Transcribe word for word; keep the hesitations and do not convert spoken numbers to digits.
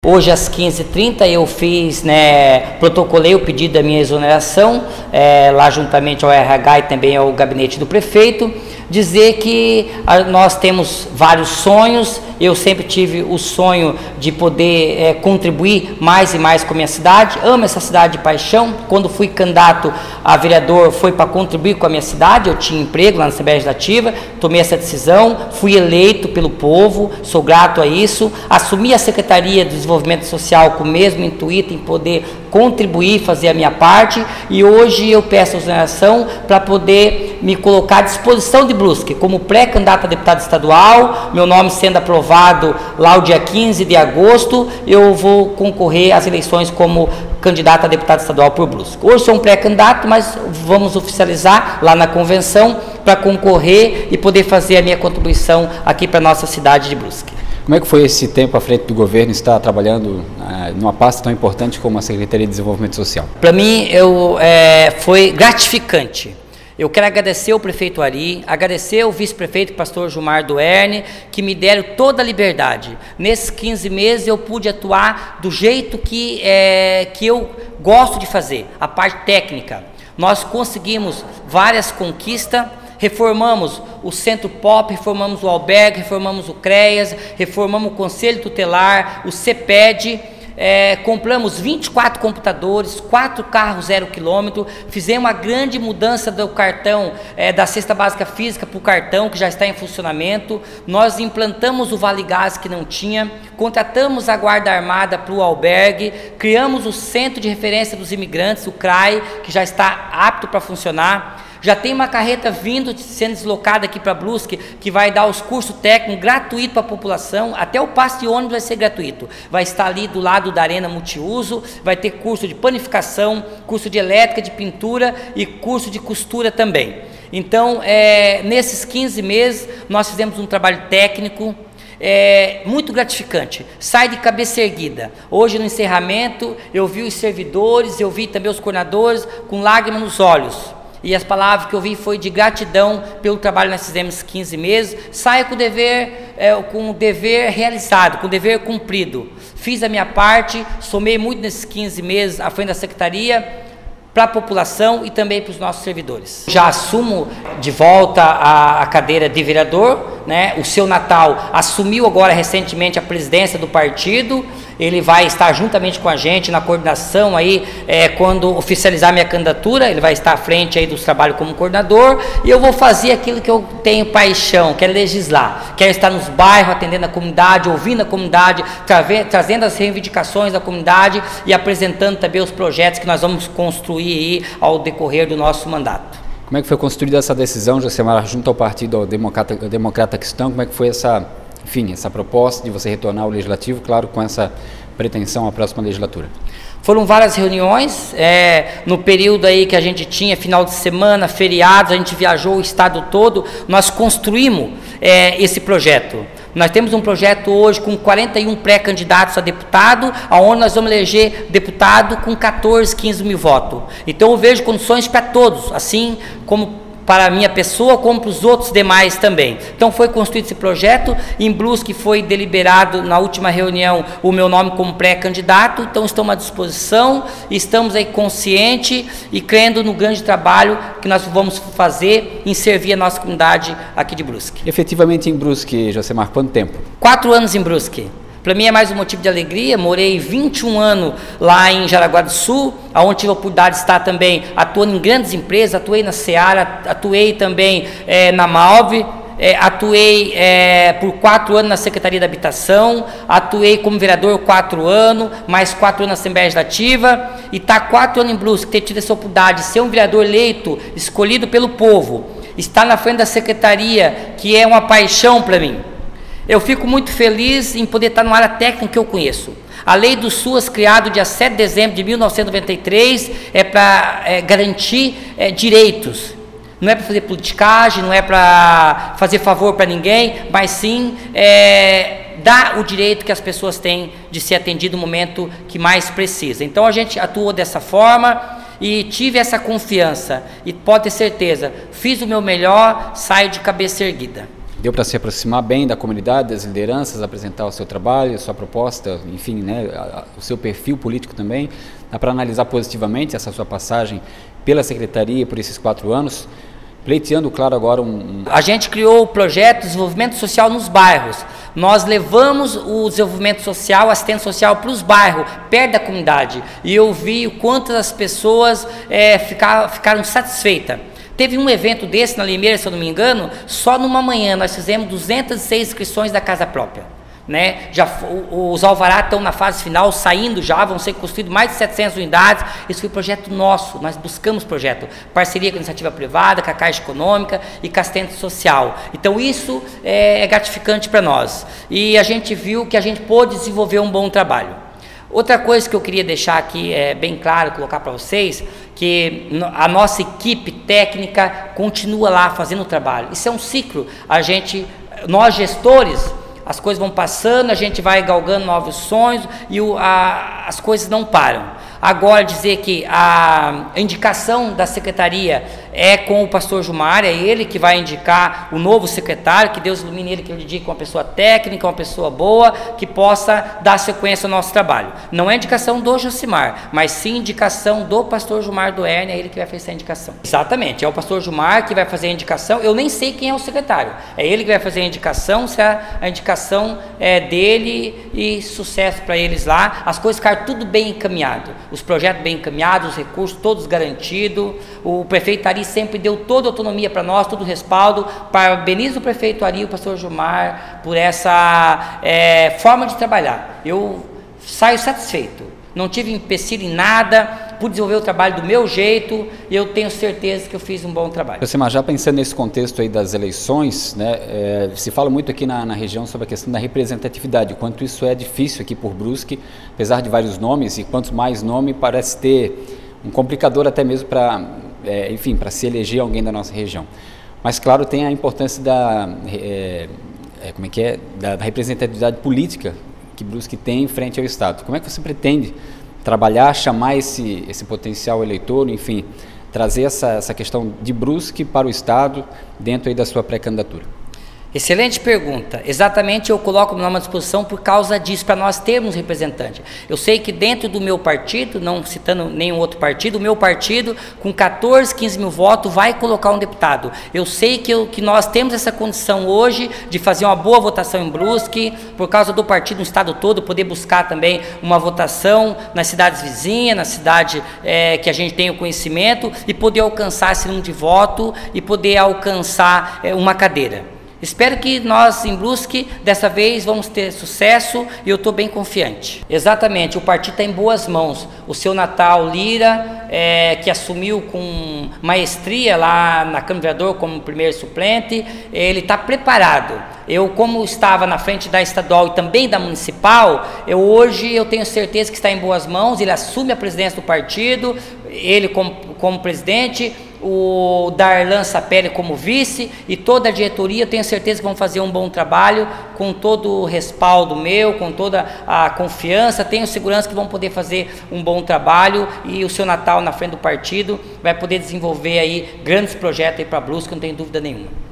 Hoje às quinze e trinta eu fiz, né, protocolei o pedido da minha exoneração, é, lá juntamente ao R H e também ao gabinete do prefeito, dizer que a, nós temos vários sonhos. Eu sempre tive o sonho de poder é, contribuir mais e mais com a minha cidade, amo essa cidade de paixão. Quando fui candidato a vereador foi para contribuir com a minha cidade, eu tinha emprego lá na Assembleia Legislativa, tomei essa decisão, fui eleito pelo povo, sou grato a isso, assumi a Secretaria de Desenvolvimento Social com o mesmo intuito em poder contribuir, fazer a minha parte, e hoje eu peço a exoneração para poder me colocar à disposição de Brusque como pré-candidato a deputado estadual. Meu nome sendo aprovado lá o dia quinze de agosto, eu vou concorrer às eleições como candidato a deputado estadual por Brusque. Hoje sou um pré-candidato, mas vamos oficializar lá na convenção para concorrer e poder fazer a minha contribuição aqui para a nossa cidade de Brusque. Como é que foi esse tempo à frente do governo, estar trabalhando ah, numa pasta tão importante como a Secretaria de Desenvolvimento Social? Para mim, eu, é, foi gratificante. Eu quero agradecer ao prefeito Ari, agradecer ao vice-prefeito pastor Gilmar Duerne, que me deram toda a liberdade. Nesses quinze meses eu pude atuar do jeito que, é, que eu gosto de fazer, a parte técnica. Nós conseguimos várias conquistas, reformamos o Centro Pop, reformamos o albergue, reformamos o CREAS, reformamos o Conselho Tutelar, o CEPED, é, compramos vinte e quatro computadores, quatro carros zero quilômetro, fizemos uma grande mudança do cartão, é, da cesta básica física para o cartão, que já está em funcionamento. Nós implantamos o Vale Gás, que não tinha, contratamos a Guarda Armada para o albergue, criamos o Centro de Referência dos Imigrantes, o CRAI, que já está apto para funcionar. Já tem uma carreta vindo, sendo deslocada aqui para Brusque, que vai dar os cursos técnicos gratuitos para a população, até o passe de ônibus vai ser gratuito. Vai estar ali do lado da Arena Multiuso, vai ter curso de panificação, curso de elétrica, de pintura e curso de costura também. Então, é, nesses quinze meses, nós fizemos um trabalho técnico, É muito gratificante, sai de cabeça erguida. Hoje no encerramento eu vi os servidores, eu vi também os coordenadores com lágrimas nos olhos, e as palavras que eu vi foi de gratidão pelo trabalho que nós fizemos quinze meses. Saio com o dever, é, com o dever realizado, com o dever cumprido. Fiz a minha parte, somei muito nesses quinze meses à frente da secretaria, para a população e também para os nossos servidores. Já assumo de volta a, a cadeira de vereador, né? O seu Natal assumiu agora recentemente a presidência do partido, ele vai estar juntamente com a gente na coordenação aí, é, quando oficializar minha candidatura, ele vai estar à frente aí dos trabalhos como coordenador, e eu vou fazer aquilo que eu tenho paixão, que é legislar, quero estar nos bairros, atendendo a comunidade, ouvindo a comunidade, tra- trazendo as reivindicações da comunidade e apresentando também os projetos que nós vamos construir aí ao decorrer do nosso mandato. Como é que foi construída essa decisão, Josemar, junto ao Partido ao Democrata, ao Democrata Cristão? Como é que foi essa, enfim, essa proposta de você retornar ao Legislativo, claro, com essa pretensão à próxima legislatura? Foram várias reuniões, é, no período aí que a gente tinha, final de semana, feriados, a gente viajou o estado todo, nós construímos é, esse projeto. Nós temos um projeto hoje com quarenta e um pré-candidatos a deputado, onde nós vamos eleger deputado com quatorze, quinze mil votos. Então eu vejo condições para todos, assim como para a minha pessoa, como para os outros demais também. Então foi construído esse projeto, em Brusque foi deliberado na última reunião o meu nome como pré-candidato, então estamos à disposição, estamos aí conscientes e crendo no grande trabalho que nós vamos fazer em servir a nossa comunidade aqui de Brusque. Efetivamente em Brusque, Josemar, quanto tempo? Quatro anos em Brusque. Para mim é mais um motivo de alegria. Morei vinte e um anos lá em Jaraguá do Sul, onde tive a oportunidade de estar também atuando em grandes empresas, atuei na Seara, atuei também é, na Malve, é, atuei é, por quatro anos na Secretaria da Habitação, atuei como vereador quatro anos, mais quatro anos na Assembleia Legislativa, e estar tá quatro anos em Brusque, ter tido essa oportunidade de ser um vereador eleito, escolhido pelo povo, estar na frente da Secretaria, que é uma paixão para mim. Eu fico muito feliz em poder estar numa área técnica que eu conheço. A Lei do SUAS, criada dia sete de dezembro de mil novecentos e noventa e três, é para é, garantir é, direitos. Não é para fazer politicagem, não é para fazer favor para ninguém, mas sim é, dar o direito que as pessoas têm de ser atendido no momento que mais precisa. Então a gente atuou dessa forma e tive essa confiança. E pode ter certeza, fiz o meu melhor, saio de cabeça erguida. deu para se aproximar bem da comunidade, das lideranças, apresentar o seu trabalho, a sua proposta, enfim, né, a, a, o seu perfil político também. Dá para analisar positivamente essa sua passagem pela Secretaria por esses quatro anos, pleiteando, claro, agora um, um... A gente criou o projeto de desenvolvimento social nos bairros. Nós levamos o desenvolvimento social, assistência social para os bairros, perto da comunidade. E eu vi o quanto as pessoas é, ficaram, ficaram satisfeitas. Teve um evento desse na Limeira, se eu não me engano, só numa manhã nós fizemos duzentas e seis inscrições da casa própria. Né? Já, os alvarás estão na fase final, saindo já, vão ser construídos mais de setecentas unidades. Esse foi um projeto nosso, nós buscamos projeto, parceria com a iniciativa privada, com a Caixa Econômica e com a assistência social. Então isso é, é gratificante para nós. E a gente viu que a gente pôde desenvolver um bom trabalho. Outra coisa que eu queria deixar aqui é, bem claro, colocar para vocês, que a nossa equipe técnica continua lá fazendo o trabalho. Isso é um ciclo. A gente, nós gestores, as coisas vão passando, a gente vai galgando novos sonhos e o, a, as coisas não param. Agora, dizer que a indicação da secretaria é com o pastor Gilmar, é ele que vai indicar o novo secretário, que Deus ilumine ele, que ele indique uma pessoa técnica, uma pessoa boa, que possa dar sequência ao nosso trabalho. Não é indicação do Josimar, mas sim indicação do pastor Gilmar do Erne, é ele que vai fazer essa indicação. Exatamente, é o pastor Gilmar que vai fazer a indicação, eu nem sei quem é o secretário, é ele que vai fazer a indicação, se a, a indicação é dele e sucesso para eles lá, as coisas ficaram tudo bem encaminhado. Os projetos bem encaminhados, os recursos todos garantidos, o prefeito Ari sempre deu toda a autonomia para nós, todo o respaldo. Parabenizo o prefeito Ari e o pastor Gilmar por essa é, forma de trabalhar. Eu saio satisfeito, não tive empecilho em nada, pude desenvolver o trabalho do meu jeito e eu tenho certeza que eu fiz um bom trabalho. Josimar, já pensando nesse contexto aí das eleições, né, é, se fala muito aqui na, na região sobre a questão da representatividade, o quanto isso é difícil aqui por Brusque, apesar de vários nomes, e quanto mais nome parece ter um complicador até mesmo para, é, enfim, para se eleger alguém da nossa região. Mas claro, tem a importância da, é, é, como é que é, da, da representatividade política que Brusque tem frente ao Estado. Como é que você pretende trabalhar, chamar esse, esse potencial eleitor, enfim, trazer essa, essa questão de Brusque para o Estado dentro aí da sua pré-candidatura? Excelente pergunta. Exatamente, eu coloco meu nome à disposição por causa disso, para nós termos representante. Eu sei que dentro do meu partido, não citando nenhum outro partido, o meu partido, com quatorze, quinze mil votos, vai colocar um deputado. Eu sei que, eu, que nós temos essa condição hoje de fazer uma boa votação em Brusque, por causa do partido no estado todo, poder buscar também uma votação nas cidades vizinhas, na cidade é, que a gente tem o conhecimento, e poder alcançar esse número de voto e poder alcançar é, uma cadeira. Espero que nós, em Brusque, dessa vez vamos ter sucesso e eu estou bem confiante. Exatamente, o partido está em boas mãos. O seu Natal Lira, é, que assumiu com maestria lá na Câmara de Vereador como primeiro suplente, ele está preparado. Eu, como estava na frente da estadual e também da municipal, eu hoje eu tenho certeza que está em boas mãos, ele assume a presidência do partido, ele como, como presidente, o Darlan Sapelli como vice e toda a diretoria, eu tenho certeza que vão fazer um bom trabalho, com todo o respaldo meu, com toda a confiança, tenho segurança que vão poder fazer um bom trabalho e o seu Natal na frente do partido vai poder desenvolver aí grandes projetos aí para Brusque, não tenho dúvida nenhuma.